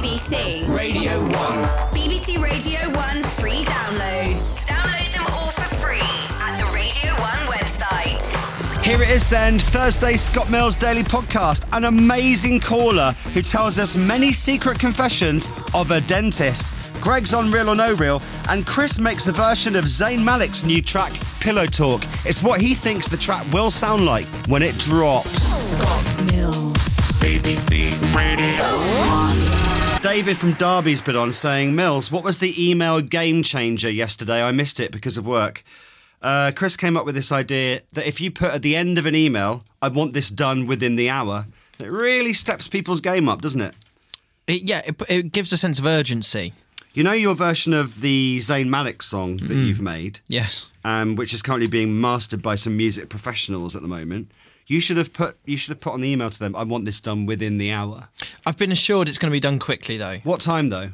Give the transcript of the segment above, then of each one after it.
BBC Radio 1. BBC Radio 1 free downloads. Download them all for free at the Radio 1 website. Here it is then, Thursday Scott Mills Daily Podcast. An amazing caller who tells us many secret confessions of a dentist. Greg's on Real or No Real, and Chris makes a version of Zayn Malik's new track, Pillow Talk. It's what he thinks the track will sound like when it drops. Scott Mills. BBC Radio 1. David from Derby's been on saying, Mills, what was the email game changer yesterday? I missed it because of work. Chris came up with this idea that if you put at the end of an email, I want this done within the hour, it really steps people's game up, doesn't it? It gives a sense of urgency. You know your version of the Zayn Malik song that you've made? Yes. Which is currently being mastered by some music professionals at the moment. You should have put on the email to them, I want this done within the hour. I've been assured it's going to be done quickly, though. What time, though?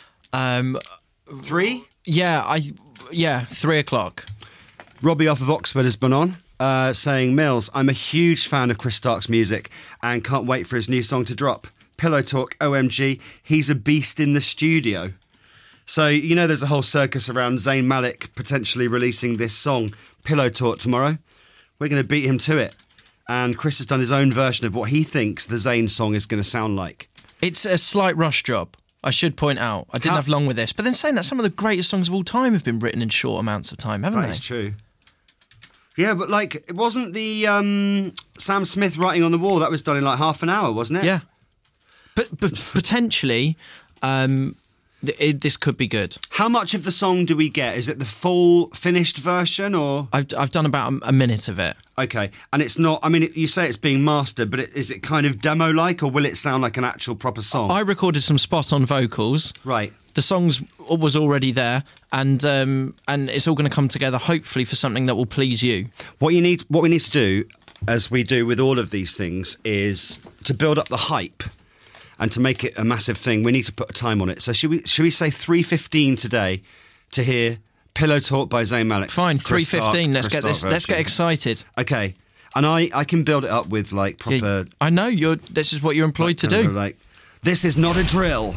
3? Yeah, 3 o'clock. Robbie off of Oxford has been on, saying, Mills, I'm a huge fan of Chris Stark's music and can't wait for his new song to drop. Pillow Talk, OMG, he's a beast in the studio. So, you know, there's a whole circus around Zayn Malik potentially releasing this song, Pillow Talk, tomorrow. We're going to beat him to it. And Chris has done his own version of what he thinks the Zayn song is going to sound like. It's a slight rush job, I should point out. I didn't have long with this. But then saying that, some of the greatest songs of all time have been written in short amounts of time, haven't they? That is true. Yeah, but, like, it wasn't the Sam Smith writing on the wall, that was done in, like, half an hour, wasn't it? Yeah. But potentially... this could be good. How much of the song do we get? Is it the full finished version or...? I've done about a minute of it. Okay, and it's not... I mean, you say it's being mastered, but is it kind of demo-like or will it sound like an actual proper song? I recorded some spot-on vocals. Right. The songs was already there, and it's all going to come together, hopefully, for something that will please you. What we need to do, as we do with all of these things, is to build up the hype. And to make it a massive thing, we need to put a time on it. So should we say 3:15 today to hear Pillow Talk by Zayn Malik? Fine, 3:15. Let's get this. Let's get excited. Okay, and I can build it up with like proper. Yeah, I know this is what you're employed to do. Like, this is not a drill.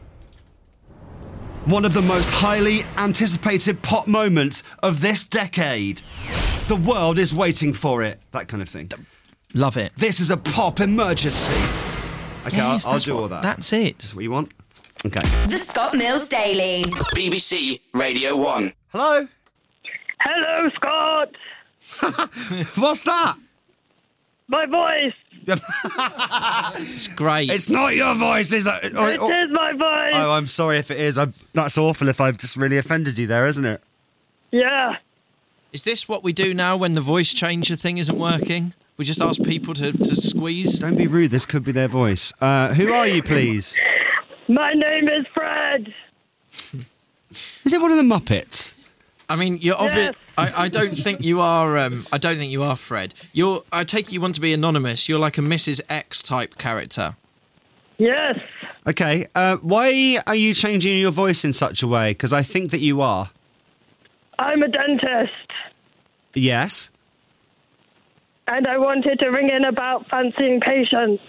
One of the most highly anticipated pop moments of this decade. The world is waiting for it. That kind of thing. Love it. This is a pop emergency. Okay, yes, I'll do all that. That's it. That's what you want? Okay. The Scott Mills Daily. BBC Radio 1. Hello? Hello, Scott. What's that? My voice. It's great. It's not your voice, is it? It is my voice. Oh, I'm sorry if it is. That's awful if I've just really offended you there, isn't it? Yeah. Is this what we do now when the voice changer thing isn't working? We just ask people to squeeze? Don't be rude, this could be their voice. Who are you, please? My name is Fred. Is it one of the Muppets? I mean, you're obvious. Yes. I don't think you are. I don't think you are Fred. I take it you want to be anonymous. You're like a Mrs. X type character. Yes. Okay. Why are you changing your voice in such a way? Because I think that you are. I'm a dentist. Yes. And I wanted to ring in about fancying patients.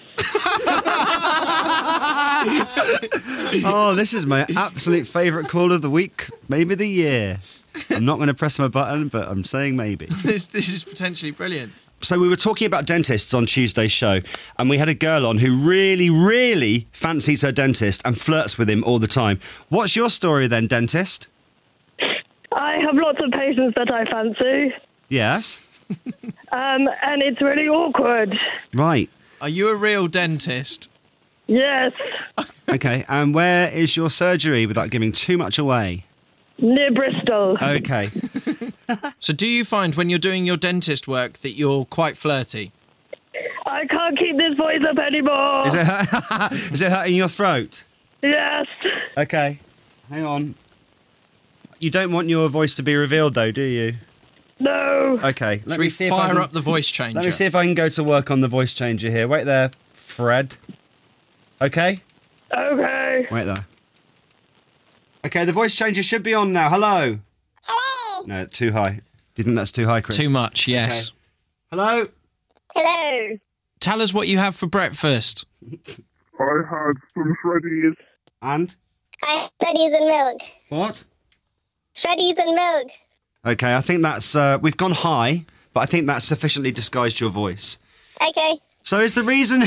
Oh, this is my absolute favourite call of the week, maybe the year. I'm not going to press my button, but I'm saying maybe. This is potentially brilliant. So we were talking about dentists on Tuesday's show, and we had a girl on who really, really fancies her dentist and flirts with him all the time. What's your story then, dentist? I have lots of patients that I fancy. Yes. And it's really awkward. Right. Are you a real dentist? Yes. Okay, and where is your surgery without giving too much away? Near Bristol. Okay. So do you find when you're doing your dentist work that you're quite flirty? I can't keep this voice up anymore. Is it hurting your throat? Yes. Okay, hang on. You don't want your voice to be revealed though, do you? No. Okay, Should we fire up the voice changer? Let me see if I can go to work on the voice changer here. Wait there, Fred. Okay? Okay. Wait there. Okay, the voice changer should be on now. Hello? Hello. No, too high. Do you think that's too high, Chris? Too much, yes. Okay. Hello? Hello. Tell us what you have for breakfast. I had some Shreddies. And? I had Shreddies and milk. What? Shreddies and milk. Okay, I think that's... we've gone high, but I think that's sufficiently disguised your voice. Okay. So is the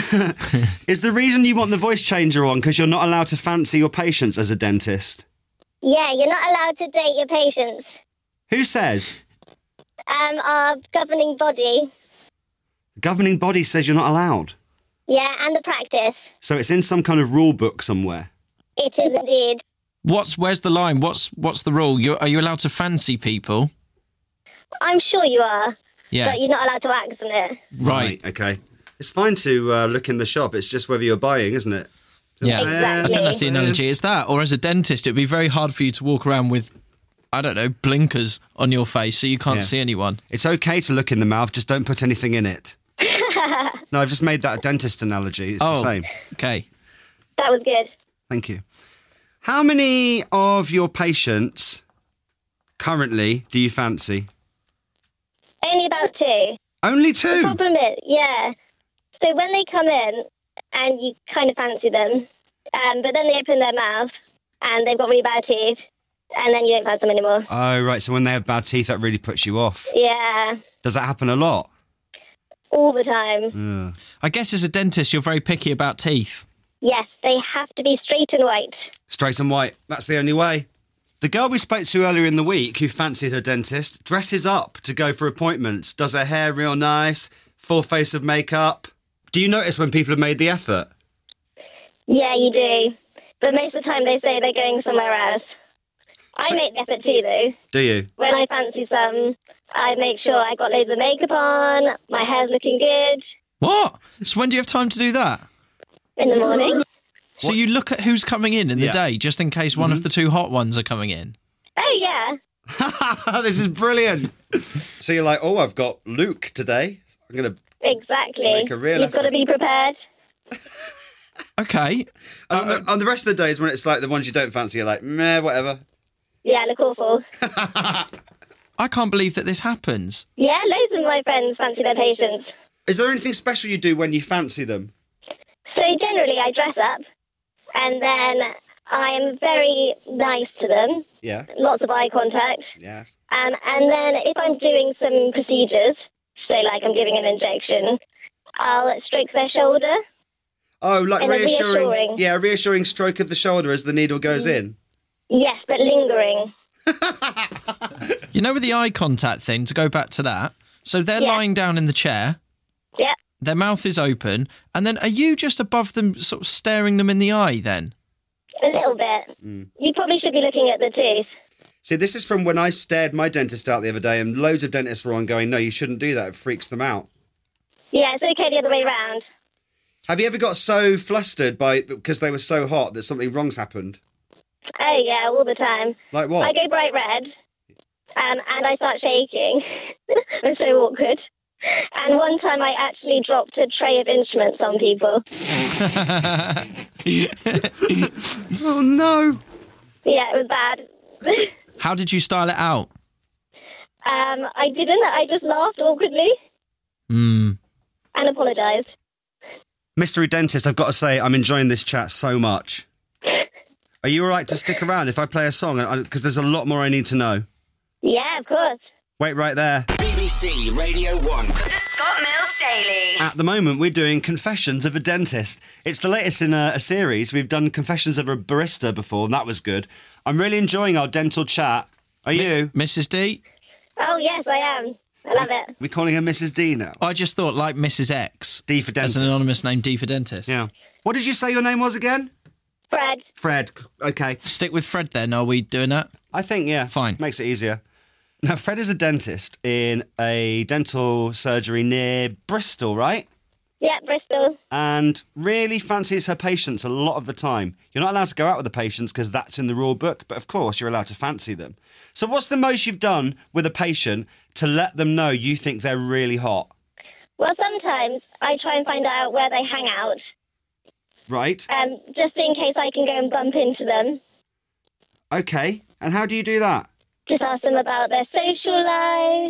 reason you want the voice changer on because you're not allowed to fancy your patients as a dentist? Yeah, you're not allowed to date your patients. Who says? Our governing body. The governing body says you're not allowed. Yeah, and the practice. So it's in some kind of rule book somewhere. It is indeed. Where's the line? What's the rule? Are you allowed to fancy people? I'm sure you are. Yeah. But you're not allowed to act on it. Right. Okay. It's fine to look in the shop. It's just whether you're buying, isn't it? Yeah. Exactly. I think that's the analogy. It's that. Or as a dentist, it'd be very hard for you to walk around with, I don't know, blinkers on your face so you can't see anyone. It's okay to look in the mouth, just don't put anything in it. No, I've just made that a dentist analogy. It's the same. Okay. That was good. Thank you. How many of your patients currently do you fancy? Only about 2. Only The 2? problem is, yeah. So when they come in and you kind of fancy them, but then they open their mouth and they've got really bad teeth, and then you don't fancy them anymore. Oh, right. So when they have bad teeth, that really puts you off. Yeah. Does that happen a lot? All the time. I guess as a dentist, you're very picky about teeth. Yes, they have to be straight and white. Straight and white. That's the only way. The girl we spoke to earlier in the week who fancied her dentist dresses up to go for appointments, does her hair real nice, full face of makeup. Do you notice when people have made the effort? Yeah, you do. But most of the time they say they're going somewhere else. I make the effort too, though. Do you? When I fancy some, I make sure I got loads of makeup on, my hair's looking good. What? So when do you have time to do that? In the morning. So you look at who's coming in the day, just in case one of the 2 hot ones are coming in? Oh, yeah. This is brilliant. So you're like, oh, I've got Luke today. I'm going to... Exactly. Make a real You've got to effort. be prepared. Okay. On the rest of the days when it's like the ones you don't fancy, you're like, meh, whatever. Yeah, look awful. I can't believe that this happens. Yeah, loads of my friends fancy their patients. Is there anything special you do when you fancy them? So generally I dress up and then I am very nice to them. Yeah. Lots of eye contact. Yes. And then if I'm doing some procedures, so like I'm giving an injection, I'll stroke their shoulder. Oh, like And a reassuring. reassuring. Yeah, a reassuring stroke of the shoulder as the needle goes in. Yes, but lingering. You know, with the eye contact thing, to go back to that, so they're lying down in the chair, Yeah. their mouth is open, and then are you just above them, sort of staring them in the eye then? A little bit. You probably should be looking at the tooth. See, this is from when I stared my dentist out the other day and loads of dentists were on going, no, you shouldn't do that. It freaks them out. Yeah, it's okay the other way round. Have you ever got so flustered because they were so hot that something wrong's happened? Oh, yeah, all the time. Like what? I go bright red, and I start shaking. It's so awkward. And one time I actually dropped a tray of instruments on people. Oh, no. Yeah, it was bad. How did you style it out? I didn't. I just laughed awkwardly and apologised. Mystery Dentist, I've got to say, I'm enjoying this chat so much. Are you all right to stick around if I play a song? Because there's a lot more I need to know. Yeah, of course. Wait right there. BBC Radio 1. The Scott Mills Daily. At the moment, we're doing Confessions of a Dentist. It's the latest in a series. We've done Confessions of a Barista before, and that was good. I'm really enjoying our dental chat. Are you? Mrs. D? Oh, yes, I am. I love it. We're calling her Mrs. D now. I just thought, like Mrs. X. D for dentist. As an anonymous name, D for dentist. Yeah. What did you say your name was again? Fred. Fred. Okay. Stick with Fred then, are we doing that? I think, yeah. Fine. Makes it easier. Now, Fred is a dentist in a dental surgery near Bristol, right? Yeah, Bristol. And really fancies her patients a lot of the time. You're not allowed to go out with the patients because that's in the rule book, but of course you're allowed to fancy them. So what's the most you've done with a patient to let them know you think they're really hot? Well, sometimes I try and find out where they hang out, Right. just in case I can go and bump into them. Okay. And how do you do that? Just ask them about their social life,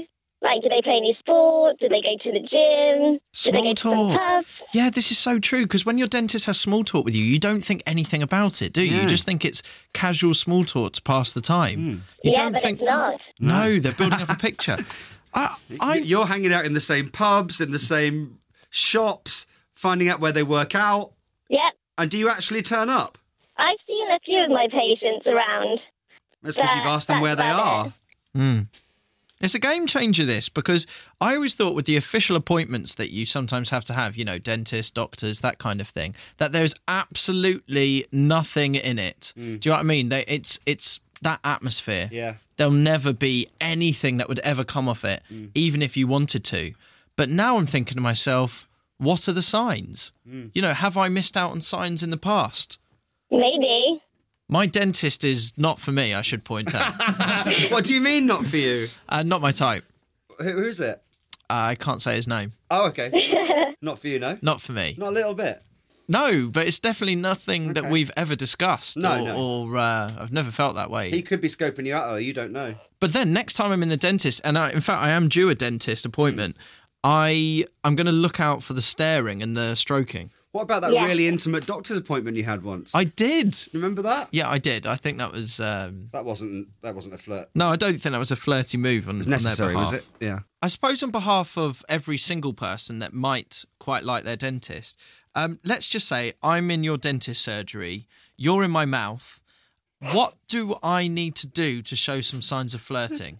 Like, do they play any sport? Do they go to the gym? Do they go Small to some talk. pubs? Yeah, this is so true, because when your dentist has small talk with you, you don't think anything about it, do you? Yeah. You just think it's casual small talk to pass the time. You Yeah, don't but think... it's not. No, they're building up a picture. You're hanging out in the same pubs, in the same shops, finding out where they work out. Yep. And do you actually turn up? I've seen a few of my patients around. That's because you've asked them where they are. It's a game changer, this, because I always thought with the official appointments that you sometimes have to have, you know, dentists, doctors, that kind of thing, that there's absolutely nothing in it. Do you know what I mean? It's that atmosphere. Yeah. There'll never be anything that would ever come off it, even if you wanted to. But now I'm thinking to myself, what are the signs? You know, have I missed out on signs in the past? Maybe. My dentist is not for me, I should point out. What do you mean not for you? Not my type. Who's it? I can't say his name. Oh, okay. Not for you, no? Not for me. Not a little bit? No, but it's definitely nothing that we've ever discussed. No. Or I've never felt that way. He could be scoping you out, or you don't know. But then next time I'm in the dentist, and in fact I am due a dentist appointment, I'm going to look out for the staring and the stroking. What about that Yeah. really intimate doctor's appointment you had once? I did. Remember that? Yeah, I did. I think that was... That wasn't a flirt. No, I don't think that was a flirty move on Necessary, their behalf. was it? Yeah. I suppose on behalf of every single person that might quite like their dentist, let's just say I'm in your dentist surgery, you're in my mouth. What do I need to do to show some signs of flirting?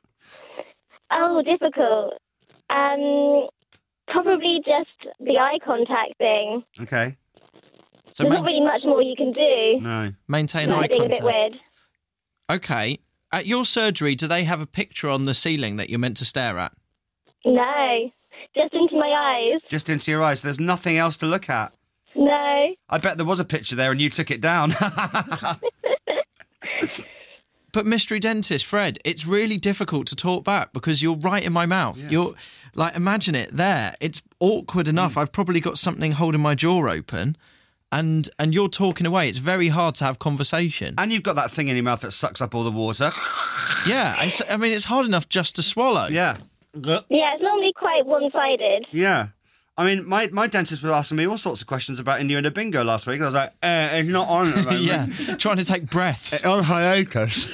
Oh, difficult. Probably just the eye contact thing. Okay. So There's not really much more you can do. No. maintain Might eye be a bit contact. weird. Okay. At your surgery, do they have a picture on the ceiling that you're meant to stare at? No. Just into my eyes. Just into your eyes. There's nothing else to look at. No. I bet there was a picture there and you took it down. But mystery dentist, Fred, it's really difficult to talk back because you're right in my mouth. Yes. You're like, imagine it there. It's awkward enough. I've probably got something holding my jaw open and you're talking away. It's very hard to have conversation. And you've got that thing in your mouth that sucks up all the water. Yeah, it's hard enough just to swallow. Yeah. Yeah, it's normally quite one-sided. Yeah. I mean, my dentist was asking me all sorts of questions about innuendo bingo last week. I was like, it's not on at the moment. Yeah, trying to take breaths. It's on hiatus.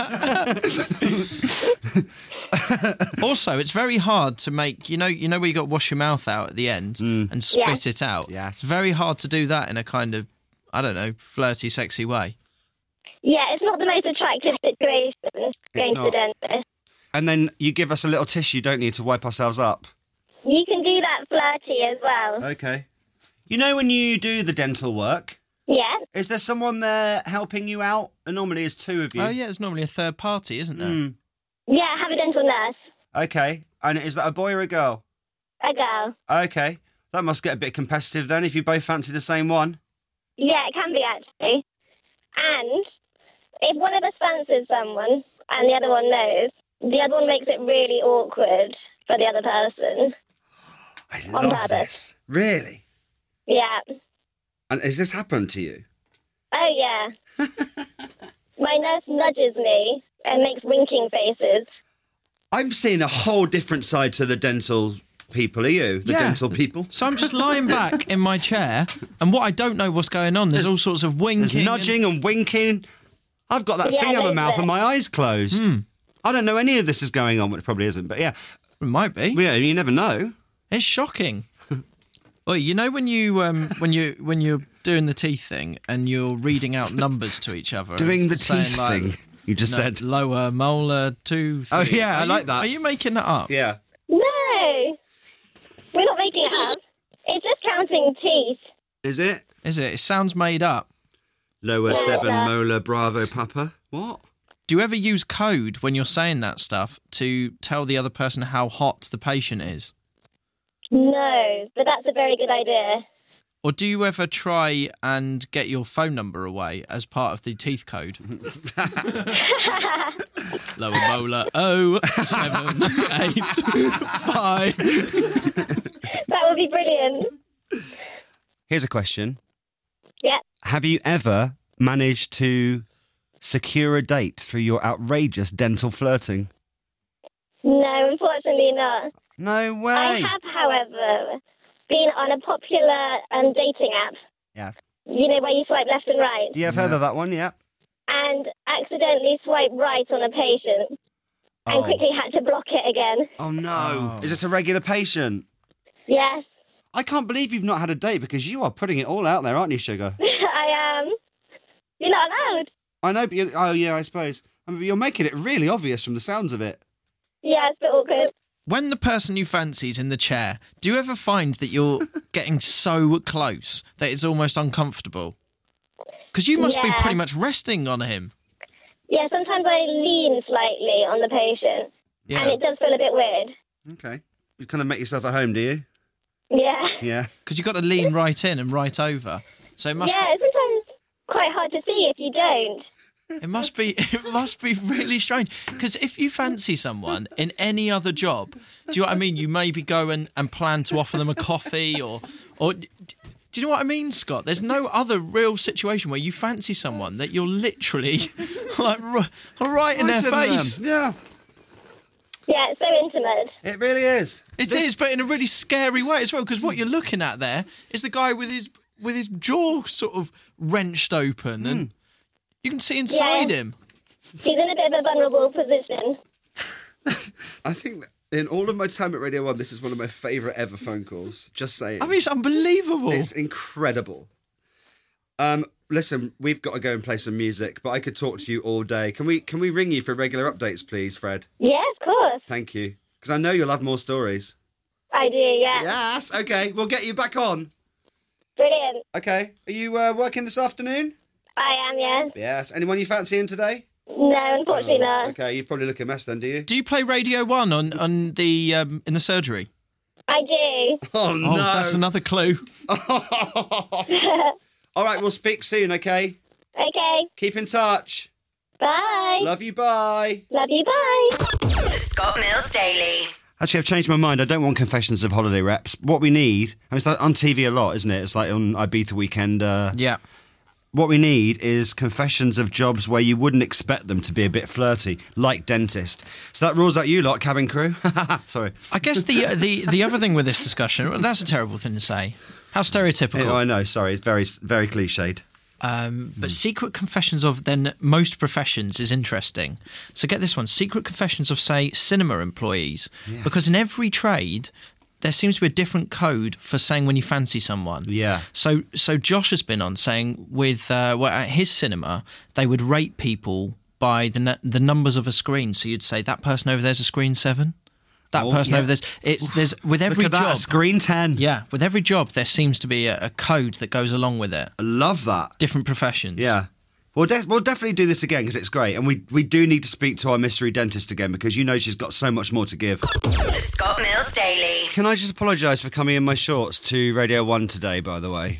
Also, it's very hard to make, you know where you got to wash your mouth out at the end and spit it out. Yeah. It's very hard to do that in a kind of, I don't know, flirty, sexy way. Yeah, it's not the most attractive situation going to the dentist. And then you give us a little tissue, don't you, to wipe ourselves up? You can do that flirty as well. Okay. You know when you do the dental work, Yeah. is there someone there helping you out? And normally it's two of you. Oh, yeah, there's normally a third party, isn't there? Yeah, I have a dental nurse. Okay. And is that a boy or a girl? A girl. Okay. That must get a bit competitive then if you both fancy the same one. Yeah, it can be actually. And if one of us fancies someone and the other one knows, the other one makes it really awkward for the other person. I On love purpose. this. Really? Yeah. And has this happened to you? Oh, yeah. My nurse nudges me and makes winking faces. I'm seeing a whole different side to the dental people. Are you? The Yeah. dental people? So I'm just lying back in my chair, and what I don't know what's going on. There's all sorts of winking. There's nudging and winking. I've got that Yeah, thing on my loads mouth of and it. my eyes closed. I don't know any of this is going on, but it probably isn't. But yeah, It might be. yeah, you never know. It's shocking. Well, you know when you're doing the teeth thing and you're reading out numbers to each other. Doing the saying, teeth like, thing. You just said. lower molar, 2, 3. Oh, yeah, I like that. Are you making that up? Yeah. No. We're not making it up. It's just counting teeth. Is it? Is it? It sounds made up. Lower 7 molar Bravo Papa. What? Do you ever use code when you're saying that stuff to tell the other person how hot the patient is? No, but that's a very good idea. Or do you ever try and get your phone number away as part of the teeth code? Lower molar 078 5. That would be brilliant. Here's a question. Yeah. Have you ever managed to secure a date through your outrageous dental flirting? No, unfortunately Unfortunately not. No way. I have, however, been on a popular dating app. Yes. You know, where you swipe left and right. Yeah, I've heard of that one, yeah. And accidentally swiped right on a patient. And quickly had to block it again. Oh, no. Is this a regular patient? Yes. I can't believe you've not had a date because you are putting it all out there, aren't you, Sugar? I am. You're not allowed. I know, but I suppose. I mean, you're making it really obvious from the sounds of it. Yeah, it's a bit awkward. When the person you fancy is in the chair, do you ever find that you're getting so close that it's almost uncomfortable? Because you must be pretty much resting on him. Yeah, sometimes I lean slightly on the patient. Yeah. And it does feel a bit weird. Okay. You kind of make yourself at home, do you? Yeah. Yeah. Because you've got to lean right in and right over. So it must Yeah, it's sometimes quite hard to see if you don't. It must be really strange. Because if you fancy someone in any other job, do you know what I mean? You maybe go and plan to offer them a coffee or do you know what I mean, Scott? There's no other real situation where you fancy someone that you're literally like right in their face. Yeah. Yeah, it's so intimate. It really is. It is, but in a really scary way as well, because what you're looking at there is the guy with his jaw sort of wrenched open and you can see inside him. He's in a bit of a vulnerable position. I think that in all of my time at Radio 1, this is one of my favourite ever phone calls. Just saying. I mean, it's unbelievable. It's incredible. Listen, we've got to go and play some music, but I could talk to you all day. Can we ring you for regular updates, please, Fred? Yeah, of course. Thank you. Because I know you'll have more stories. I do, yeah. Yes, okay. We'll get you back on. Brilliant. Okay. Are you working this afternoon? I am, yeah. Yes. Anyone you fancying today? No, unfortunately not. Okay, you probably look a mess then, do you? Do you play Radio 1 on the in the surgery? I do. Oh, no. Oh, that's another clue. All right, we'll speak soon, okay? Okay. Keep in touch. Bye. Love you, bye. Love you, bye. The Scott Mills Daily. Actually, I've changed my mind. I don't want Confessions of Holiday Reps. What we need, I mean, it's like on TV a lot, isn't it? It's like on Ibiza Weekend. Yeah. What we need is confessions of jobs where you wouldn't expect them to be a bit flirty, like dentist. So that rules out you lot, cabin crew. Sorry. I guess the other thing with this discussion, well, that's a terrible thing to say. How stereotypical. I know, sorry. It's very, very cliched. But secret confessions of then most professions is interesting. So get this one, secret confessions of, say, cinema employees. Yes. Because in every trade, there seems to be a different code for saying when you fancy someone. Yeah. So Josh has been on saying with at his cinema, they would rate people by the numbers of a screen. So you'd say, that person over there's a screen 7. That person over there's with every Look at job. that, screen 10. Yeah, with every job, there seems to be a code that goes along with it. I love that. Different professions. Yeah. We'll definitely do this again because it's great. And we do need to speak to our mystery dentist again because you know she's got so much more to give. The Scott Mills Daily. Can I just apologise for coming in my shorts to Radio 1 today, by the way?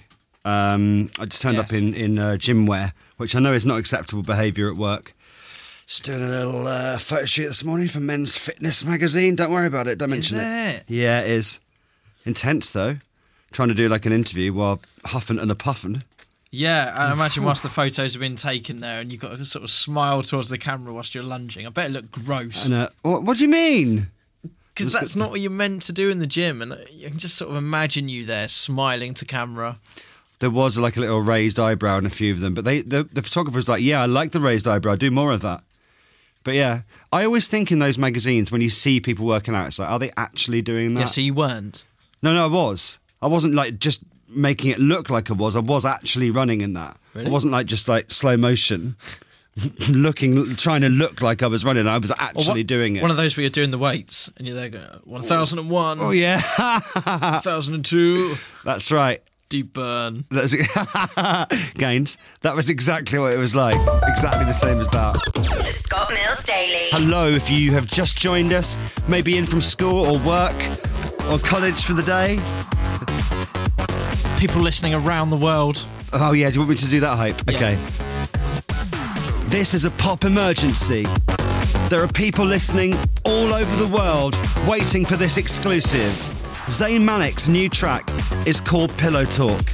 I just turned up in gym wear, which I know is not acceptable behaviour at work. Just doing a little photo shoot this morning for Men's Fitness magazine. Don't worry about it. Don't mention it. Yeah, it is. Intense, though. Trying to do like an interview while huffing and a puffing. Yeah, and imagine whilst the photos have been taken there and you've got to sort of smile towards the camera whilst you're lunging. I bet it looked gross. And, what do you mean? Because that's not what you're meant to do in the gym. And you can just sort of imagine you there smiling to camera. There was like a little raised eyebrow in a few of them. But the photographer was like, yeah, I like the raised eyebrow. Do more of that. But yeah, I always think in those magazines when you see people working out, it's like, are they actually doing that? Yeah, so you weren't? No, I was. I wasn't like just making it look like I was. I was actually running in that. Really? I wasn't like just like slow motion, trying to look like I was running. I was actually doing it. One of those where you're doing the weights and you're there going, 1001. Oh, yeah. 1002. That's right. Deep burn. Gaines. That was exactly what it was like. Exactly the same as that. The Scott Mills Daily. Hello, if you have just joined us, maybe in from school or work or college for the day. People listening around the world. Oh, yeah, do you want me to do that hype? Yeah. Okay. This is a pop emergency. There are people listening all over the world waiting for this exclusive. Zayn Malik's new track is called Pillow Talk.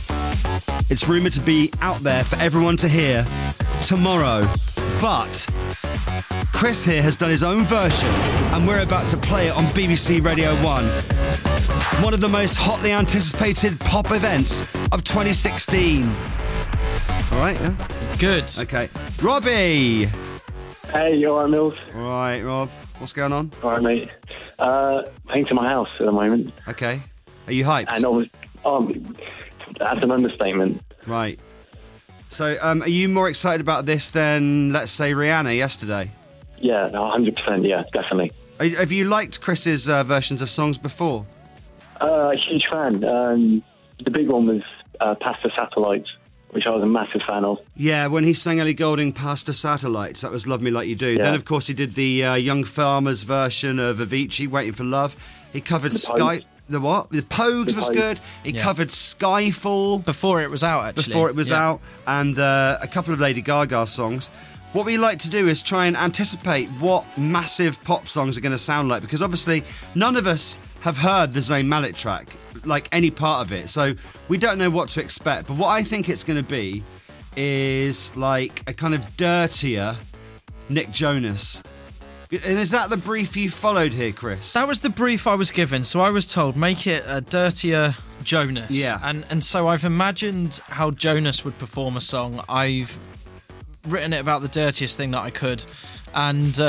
It's rumoured to be out there for everyone to hear tomorrow. But Chris here has done his own version, and we're about to play it on BBC Radio 1. One of the most hotly anticipated pop events of 2016. All right, yeah? Good. Okay. Robbie! Hey, you alright, Mills? All right, Rob. What's going on? Alright, mate. Painting my house at the moment. Okay. Are you hyped? And that's an understatement. Right. So, are you more excited about this than, let's say, Rihanna yesterday? Yeah, 100%, yeah, definitely. Have you liked Chris's versions of songs before? Huge fan. The big one was Past the Satellites, which I was a massive fan of. Yeah, when he sang Ellie Goulding Past the Satellites, that was Love Me Like You Do. Yeah. Then, of course, he did the Young Farmers version of Avicii, Waiting for Love. He covered Pogues. The what? The Pogues was Pogues. good. He covered Skyfall Before it was out, actually. before it was out, and a couple of Lady Gaga songs. What we like to do is try and anticipate what massive pop songs are going to sound like, because obviously none of us have heard the Zayn Malik track, like any part of it, so we don't know what to expect. But what I think it's going to be is like a kind of dirtier Nick Jonas. And is that the brief you followed here, Chris? That was the brief I was given, so I was told, make it a dirtier Jonas. Yeah. And so I've imagined how Jonas would perform a song. I've written it about the dirtiest thing that I could, and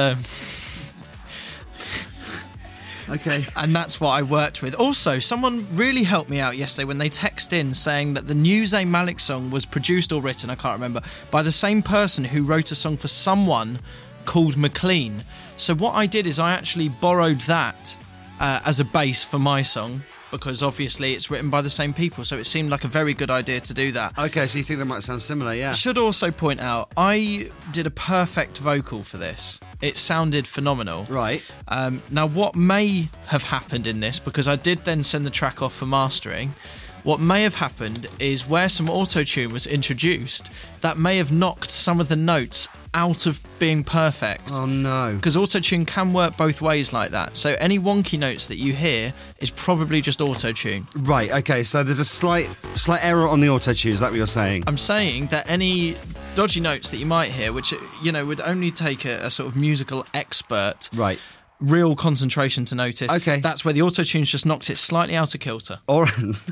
Okay. and that's what I worked with. Also, someone really helped me out yesterday when they text in saying that the new Zayn Malik song was produced or written, I can't remember, by the same person who wrote a song for someone called McLean. So what I did is I actually borrowed that as a base for my song, because obviously it's written by the same people, so it seemed like a very good idea to do that. Okay, so you think that might sound similar, yeah. I should also point out, I did a perfect vocal for this. It sounded phenomenal. Right. Now, what may have happened in this, because I did then send the track off for mastering, what may have happened is where some auto-tune was introduced, that may have knocked some of the notes out of being perfect. Oh, no. Because auto-tune can work both ways like that. So any wonky notes that you hear is probably just auto-tune. Right, okay, so there's a slight error on the auto-tune, is that what you're saying? I'm saying that any dodgy notes that you might hear, which, you know, would only take a sort of musical expert, Right. real concentration to notice. Okay. That's where the auto-tune's just knocked it slightly out of kilter. Or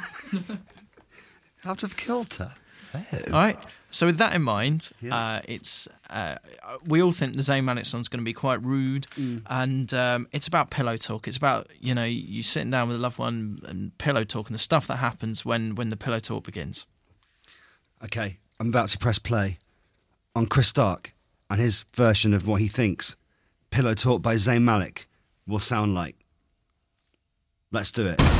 out of kilter. All right. So with that in mind, it's we all think the Zayn Malik song's going to be quite rude, and it's about pillow talk. It's about, you know, you sitting down with a loved one and pillow talk and the stuff that happens when the pillow talk begins. Okay, I'm about to press play on Chris Stark and his version of what he thinks Pillow Talk by Zayn Malik will sound like. Let's do it.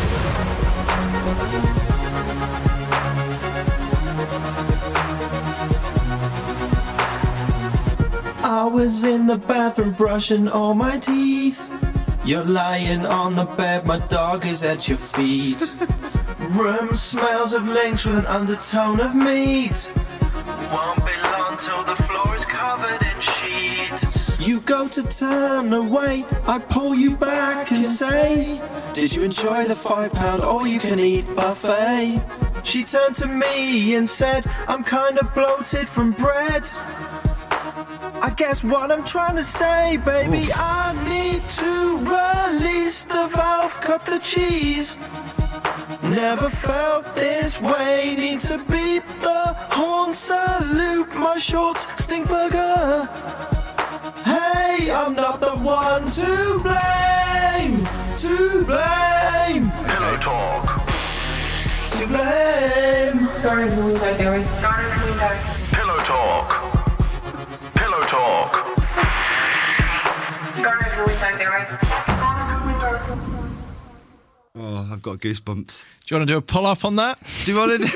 I was in the bathroom brushing all my teeth. You're lying on the bed, my dog is at your feet. Room smells of links with an undertone of meat. Won't be long till the floor is covered in sheets. You go to turn away, I pull you back and say, did you enjoy the £5 all-you-can-eat buffet? She turned to me and said, I'm kinda bloated from bread. I guess what I'm trying to say, baby, I need to release the valve, cut the cheese. Never felt this way, need to beep the horn, salute my shorts, stink burger. Hey, I'm not the one to blame, to blame. Pillow Talk. To blame. Door in the window, Gary. Door in the window. Pillow Talk. Pillow Talk. Door in the window, Gary. Door in the window. Oh, I've got goosebumps. Do you want to do a pull-up on that? Do you want to...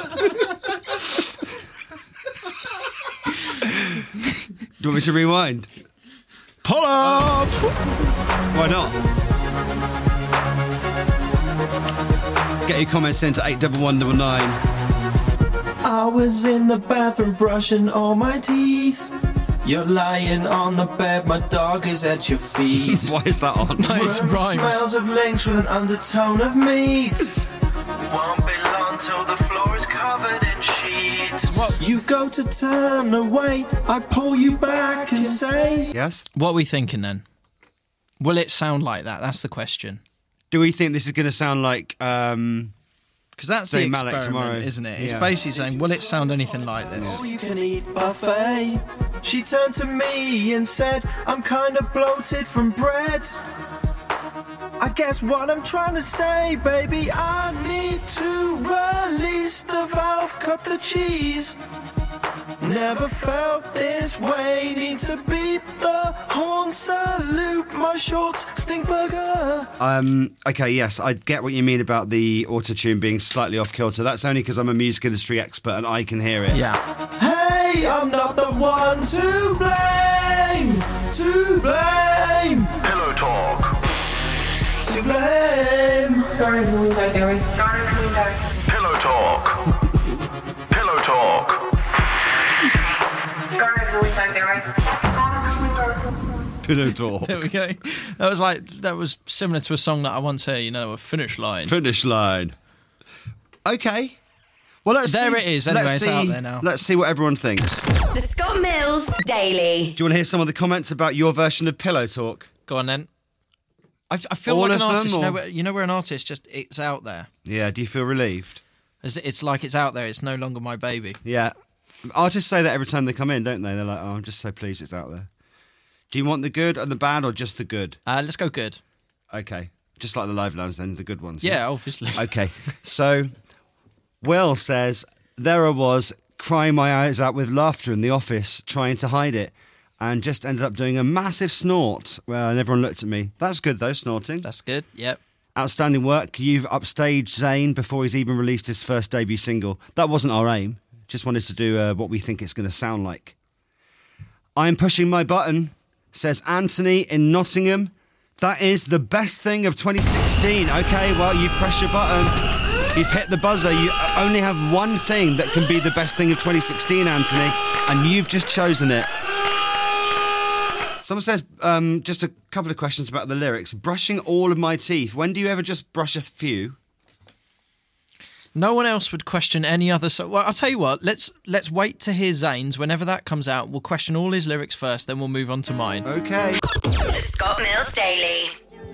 Do you want me to rewind? Pull up! Why not? Get your comments in to 81199. I was in the bathroom brushing all my teeth. You're lying on the bed, my dog is at your feet. Why is that on? Nice Room rhymes. smells of links with an undertone of meat. Won't be long till the floor is covered in sheets. You go to turn away, I pull you back and say, Yes? What are we thinking then? Will it sound like that? That's the question. Do we think this is going to sound like... Because that's the Zayn Malik experiment, tomorrow. isn't it? It's Yeah. basically saying, will it sound anything like this? all you can eat buffet. She turned to me and said, I'm kind of bloated from bread. I guess what I'm trying to say, baby, I need to release the valve, cut the cheese. Never felt this way, need to beep the horn, salute my shorts, stink burger. Okay, yes, I get what you mean about the autotune being slightly off kilter. That's only because I'm a music industry expert and I can hear it. Yeah. Hey, I'm not the one to blame, to blame, Pillow Talk. to blame. Door open the window, Gary. Door open the window. Pillow Talk. Pillow Talk. Door open the window, Gary. Door open the window. Pillow talk. There we go. That was similar to a song that I once heard, a finish line. Finish line. Okay. Well, let's There see, it is. Anyway, let's it's out see- there now. Let's see what everyone thinks. Do The Scott Mills Daily. you want to hear some of the comments about your version of Pillow Talk? Go on then. I feel All like of an artist. them, or- You know where an artist just it's out there. Yeah, do you feel relieved? It's like it's out there. It's no longer my baby. Yeah. Artists say that every time they come in, don't they? They're like, oh, I'm just so pleased it's out there. Do you want the good and the bad or just the good? Let's go good. Okay. Just like the live lounge then, the good ones. Yeah, obviously. Okay. So, Will says, there I was, crying my eyes out with laughter in the office, trying to hide it, and just ended up doing a massive snort. Well, and everyone looked at me. That's good, though, snorting. That's good. Yep. Outstanding work. You've upstaged Zayn before he's even released his first debut single. That wasn't our aim. Just wanted to do what we think it's going to sound like. I'm pushing my button, says Anthony in Nottingham. That is the best thing of 2016. Okay, well, you've pressed your button. You've hit the buzzer. You only have one thing that can be the best thing of 2016, Anthony, and you've just chosen it. Someone says, just a couple of questions about the lyrics. Brushing all of my teeth. When do you ever just brush a few? No one else would question any other song. Well, I'll tell you what. Let's wait to hear Zayn's. Whenever that comes out, we'll question all his lyrics first, then we'll move on to mine. Okay. The Scott Mills Daily.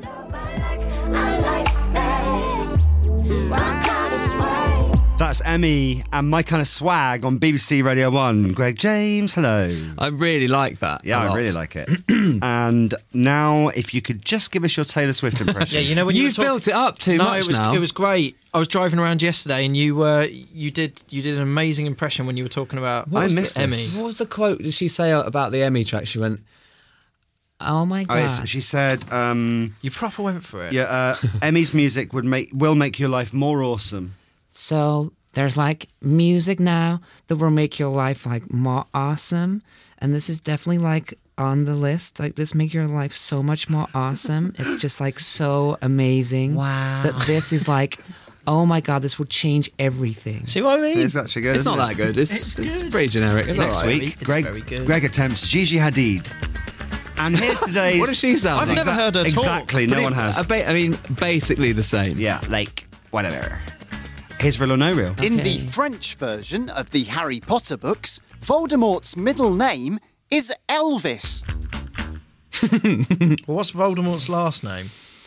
That's Emmy and My Kind of Swag on BBC Radio 1. Greg James, hello. I really like that. Yeah, a I lot. really like it. And now, if you could just give us your Taylor Swift impression. Yeah, you know when You've built it up too much now. It was great. I was driving around yesterday, and you did an amazing impression when you were talking about Emmy. What was the quote did she say about the Emmy track? She went, "Oh my god!" She said, You proper went for it. "Yeah, Emmy's music will make your life more awesome." So there's like music now that will make your life like more awesome, and this is definitely like on the list. Like this make your life so much more awesome. It's just like so amazing. Wow. That this is like, oh my god, this will change everything. See what I mean? It's actually good. It's not that good. It's pretty generic. It's Next all right. week, It's Greg, very good. Greg attempts Gigi Hadid. And here's today's... What does she sound I've like? never heard her talk. Exactly, no one has. I mean, basically the same. Yeah, like, whatever. Here's real or no real. In the French version of the Harry Potter books, Voldemort's middle name is Elvis. Well, what's Voldemort's last name?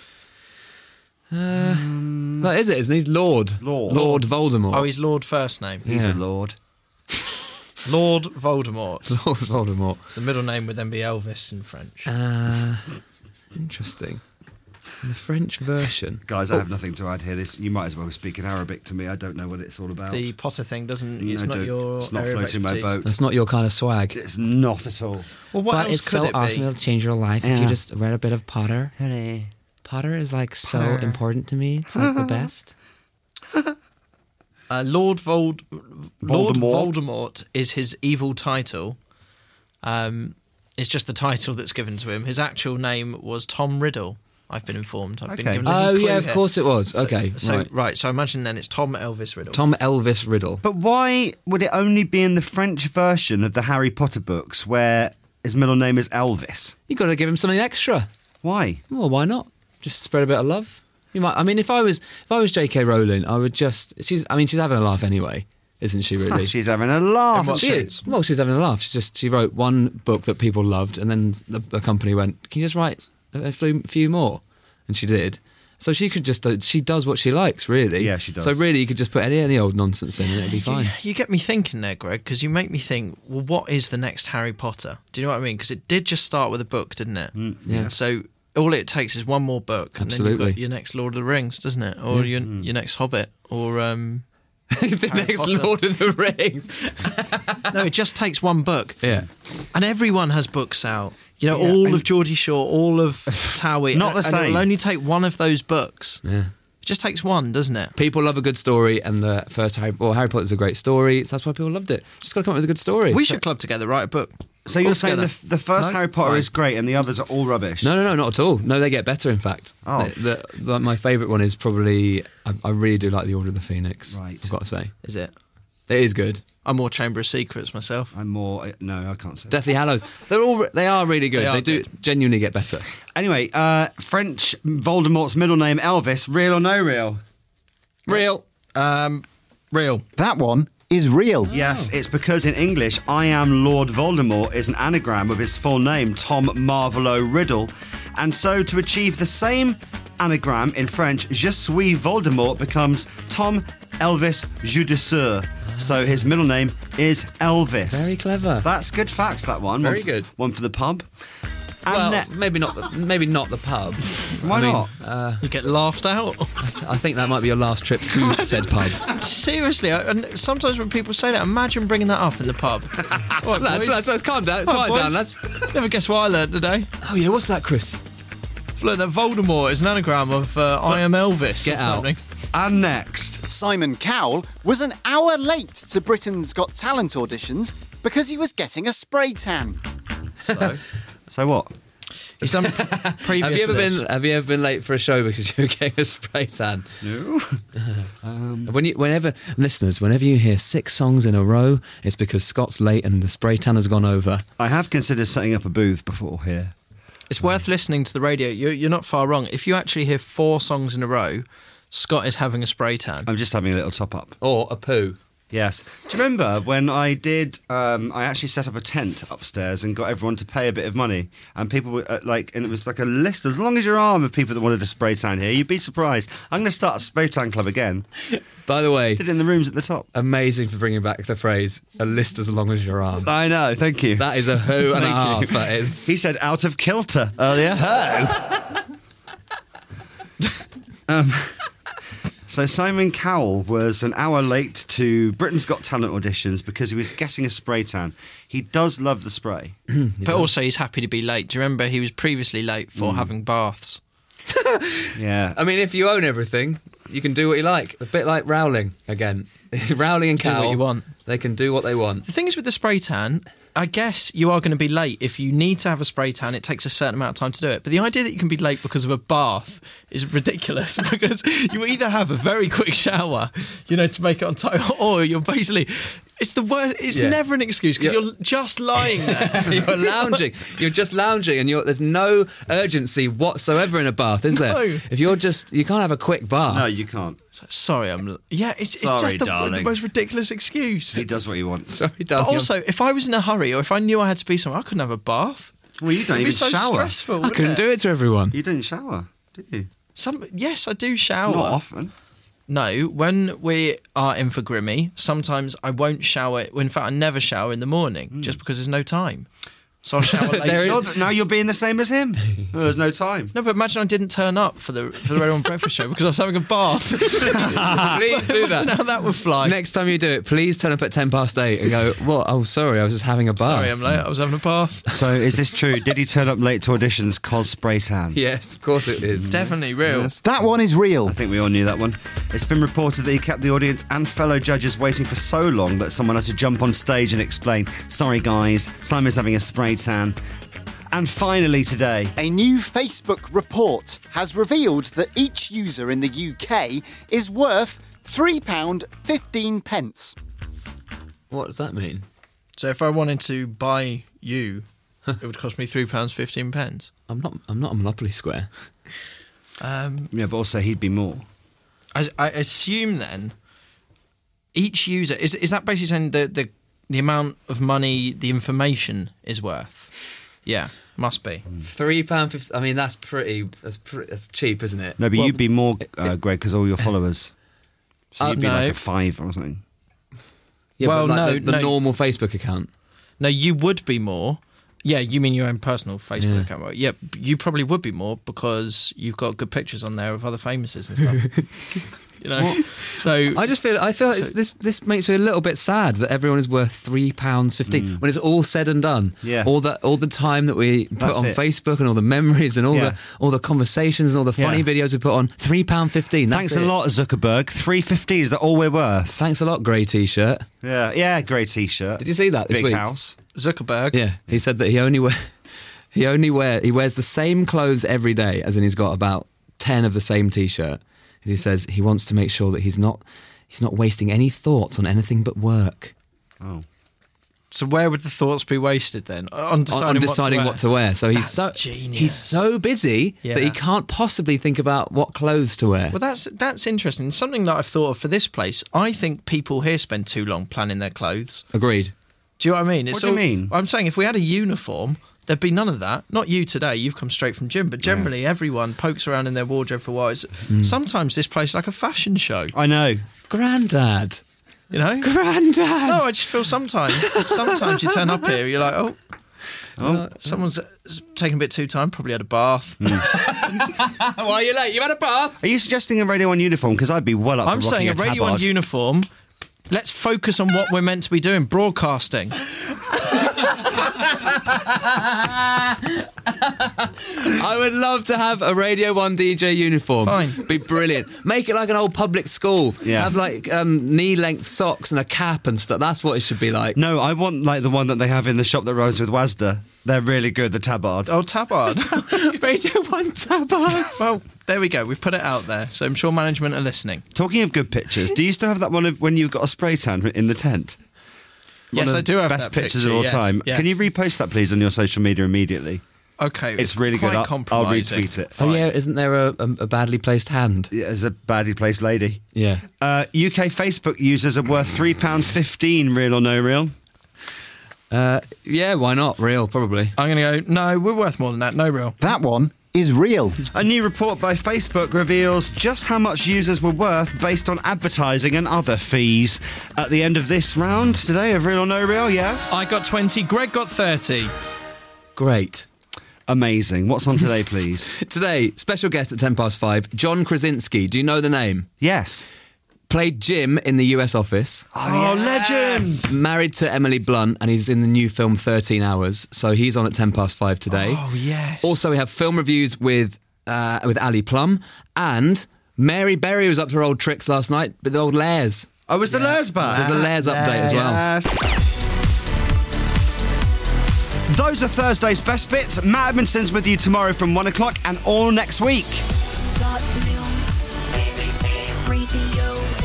What is it? Isn't he? He's Lord Lord Voldemort. Oh, he's Lord first name. He's a lord. Lord Voldemort. Lord Voldemort. So the middle name would then be Elvis in French. Interesting. In the French version. Guys, I have nothing to add here. You might as well be speaking Arabic to me. I don't know what it's all about. The Potter thing doesn't. It's No, not don't. your. It's not area of floating my expertise. boat. That's not your kind of swag. It's not at all. Well, what But else it's could so it awesome. be? It'll change your life if Yeah. you just read a bit of Potter. Hello. Potter is like so important to me. It's like the best. Lord Voldemort is his evil title. It's just the title that's given to him. His actual name was Tom Riddle. I've been informed. I've been given a little Oh, clue yeah, of here. course it was. So- Okay, So, right. So imagine then it's Tom Elvis Riddle. Tom Elvis Riddle. But why would it only be in the French version of the Harry Potter books where his middle name is Elvis? You got to give him something extra. Why? Well, why not? Just spread a bit of love. You might. I mean, if I was J.K. Rowling, I would just. She's having a laugh anyway, isn't she? Really, she's having a laugh. She is. Well, she's having a laugh. She wrote one book that people loved, and then the company went, "Can you just write a few more?" And she did. So she could just. She does what she likes, really. Yeah, she does. So really, you could just put any old nonsense in, and it'd be fine. You get me thinking there, Greg, because you make me think. Well, what is the next Harry Potter? Do you know what I mean? Because it did just start with a book, didn't it? Yeah. So all it takes is one more book, and Absolutely. then you've got your next Lord of the Rings, doesn't it? Or your next Hobbit, or the Harry next Potter. Lord of the Rings. No, it just takes one book. Yeah. And everyone has books out. You know, all of Geordie Shore, all of Towie. Not the and same. it'll only take one of those books. Yeah. It just takes one, doesn't it? People love a good story, and the first Harry Potter's a great story. So that's why people loved it. Just got to come up with a good story. We should club together, write a book. So you're All saying together. the first No? Harry Potter Fine. is great and the others are all rubbish? No, not at all. No, they get better, in fact. Oh. My favourite one is probably... I really do like The Order of the Phoenix, Right. I've got to say. Is it? It is good. I'm more Chamber of Secrets myself. I'm more... No, I can't say that. Deathly Hallows. They are really good. They are They do good. genuinely get better. Anyway, French Voldemort's middle name Elvis, real or no real? Real. Real. That one is real. Yes, it's because in English, I am Lord Voldemort is an anagram of his full name, Tom Marvolo Riddle. And so to achieve the same anagram in French, Je suis Voldemort becomes Tom Elvis Judicature. So his middle name is Elvis. Very clever. That's good facts, that one. Very good. One for the pub. Well, And maybe not the pub. Why not? You get laughed out. I think that might be your last trip to said pub. Seriously, and sometimes when people say that, imagine bringing that up in the pub. Right, Lads, calm down. Right, Quiet down, boys. lads. Never guess what I learned today. Oh, yeah, what's that, Chris? Look, that Voldemort is an anagram of I am Elvis Get or out. something. And next. Simon Cowell was an hour late to Britain's Got Talent auditions because he was getting a spray tan. So what? He's done previous Have you ever with this. been? Have you ever been late for a show because you were getting a spray tan? No. Whenever you hear 6 songs in a row, it's because Scott's late and the spray tan has gone over. I have considered setting up a booth before here. It's worth listening to the radio. You're not far wrong. If you actually hear 4 songs in a row, Scott is having a spray tan. I'm just having a little top up. Or a poo. Yes. Do you remember when I did, I actually set up a tent upstairs and got everyone to pay a bit of money, and people were and it was like a list as long as your arm of people that wanted a spray tan here. You'd be surprised. I'm going to start a spray tan club again. By the way, Did it in the rooms at the top. amazing for bringing back the phrase, a list as long as your arm. I know, thank you. That is a who and a Thank half, you. that is. He said out of kilter earlier. So Simon Cowell was an hour late to Britain's Got Talent auditions because he was getting a spray tan. He does love the spray. But also, he's happy to be late. Do you remember he was previously late for having baths? Yeah. I mean, if you own everything, you can do what you like. A bit like Rowling, again. Rowling and Do what Cowell, you want. they can do what they want. The thing is with the spray tan, I guess you are going to be late. If you need to have a spray tan, it takes a certain amount of time to do it. But the idea that you can be late because of a bath is ridiculous because you either have a very quick shower, to make it on time, or you're basically... It's the worst. It's Yeah. never an excuse because you're just lying there. You're lounging. You're just lounging, and there's no urgency whatsoever in a bath, is there? No. If you're you can't have a quick bath. No, you can't. Sorry, it's Sorry, just the darling. most ridiculous excuse. He does what he wants. Sorry, But darling. also, if I was in a hurry or if I knew I had to be somewhere, I couldn't have a bath. Well, you don't It'd be even so shower. stressful. I couldn't do it to everyone. You don't shower, do you? Yes, I do shower. Not often. No, when we are in for Grimmy, sometimes I won't shower. In fact, I never shower in the morning just because there's no time. So I'll shower later. Now you're being the same as him. Oh, there's no time. No, but imagine I didn't turn up for the Red On Breakfast show because I was having a bath. Please do that. Now that would fly. Next time you do it, please turn up at 8:10 and go, what? Oh, sorry, I was just having a bath. Sorry, I'm late. I was having a bath. So is this true? Did he turn up late to auditions cos spray tan? Yes, of course it is. Definitely real. Yes. That one is real. I think we all knew that one. It's been reported that he kept the audience and fellow judges waiting for so long that someone had to jump on stage and explain, sorry guys, Simon's having a spray tan. And finally today, A new Facebook report has revealed that each user in the UK is worth £3.15. What does that mean? So if I wanted to buy you, it would cost me £3.15. I'm not a Monopoly Square. Yeah, but also he'd be more. I assume then each user is that basically saying the amount of money the information is worth? Yeah, must be £3.50. I mean, that's cheap, isn't it? No, but you'd be more, Greg, because all your followers. So you'd be no. like a 5 or something. Yeah, well, but like no, the normal Facebook account. No, you would be more. Yeah, you mean your own personal Facebook account, right? Yeah, you probably would be more because you've got good pictures on there of other famouses and stuff. You know, so I feel like this makes me a little bit sad that everyone is worth £3.15 when it's all said and done. Yeah, all the time that we put That's on it. Facebook and all the memories and all the conversations and all the funny videos we put on. £3.15. Thanks a lot, Zuckerberg. $3.50 is that all we're worth? Thanks a lot, grey t-shirt. Yeah, grey t-shirt. Did you see that this Big week? house. Zuckerberg. Yeah, he said that he wears the same clothes every day, as in he's got about 10 of the same t-shirt. He says he wants to make sure that he's not wasting any thoughts on anything but work. Oh. So where would the thoughts be wasted then? On deciding, what to wear. So he's genius. so busy that he can't possibly think about what clothes to wear. Well, that's interesting. Something that I've thought of for this place. I think people here spend too long planning their clothes. Agreed. Do you know what I mean? What do you mean? I'm saying if we had a uniform, there'd be none of that. Not you today, you've come straight from gym, but generally everyone pokes around in their wardrobe for a while. Sometimes this place is like a fashion show. I know. Granddad. You know? Granddad. No, I just feel sometimes you turn up here, you're like, oh, someone's taking a bit too time, probably had a bath. Why are you late? You had a bath? Are you suggesting a Radio 1 uniform? Because I'd be well up I'm for rocking saying a Radio 1 tabard. uniform. Let's focus on what we're meant to be doing, broadcasting. I would love to have a Radio 1 DJ uniform. Fine. Be brilliant. Make it like an old public school. Yeah. Have like knee-length socks and a cap and stuff. That's what it should be like. No, I want like the one that they have in the shop that rhymes with Wasda. They're really good, the tabard. Oh, tabard. Radio 1 tabard. Well, there we go. We've put it out there, so I'm sure management are listening. Talking of good pictures, do you still have that one of when you've got a spray tan in the tent? Yes, I do have best that pictures picture, of all yes, time. yes. Can you repost that, please, on your social media immediately? Okay. It's really good. quite I'll compromising. retweet it. Oh yeah, isn't there a badly placed hand? Yeah, there's a badly placed lady. Yeah. UK Facebook users are worth £3.15, real or no real? Yeah, why not? Real, probably. I'm going to go, no, we're worth more than that. No real. That one is real. A new report by Facebook reveals just how much users were worth based on advertising and other fees. At the end of this round today of Real or No Real, yes? I got 20, Greg got 30. Great. Amazing. What's on today, please? Today, special guest at 5:10, John Krasinski. Do you know the name? Yes. Played Jim in the US Office. Oh, legend! Married to Emily Blunt, and he's in the new film 13 Hours. So he's on at 5:10 today. Oh, yes. Also, we have film reviews with Ali Plum, and Mary Berry was up to her old tricks last night with the old Lairs. Oh, was the Lairs back? There's a Lairs update as well. Yes. Those are Thursday's best bits. Matt Edmondson's with you tomorrow from 1 o'clock and all next week. Scott Mills, BBC Radio